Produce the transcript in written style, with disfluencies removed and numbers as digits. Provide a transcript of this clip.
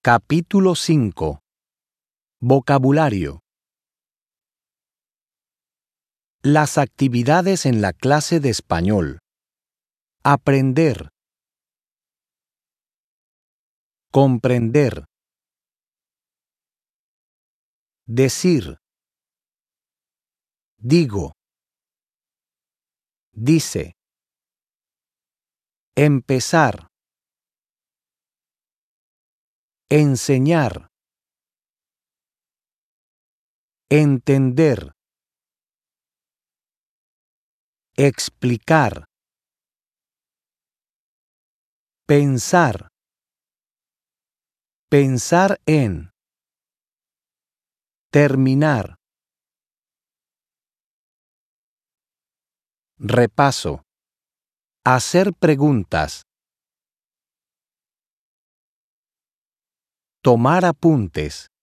Capítulo 5. Vocabulario. Las actividades en la clase de español. Aprender. Comprender. Decir. Digo. Dice. Empezar. Enseñar. Entender. Explicar. Pensar. Pensar en. Terminar. Repaso. Hacer preguntas. Tomar apuntes.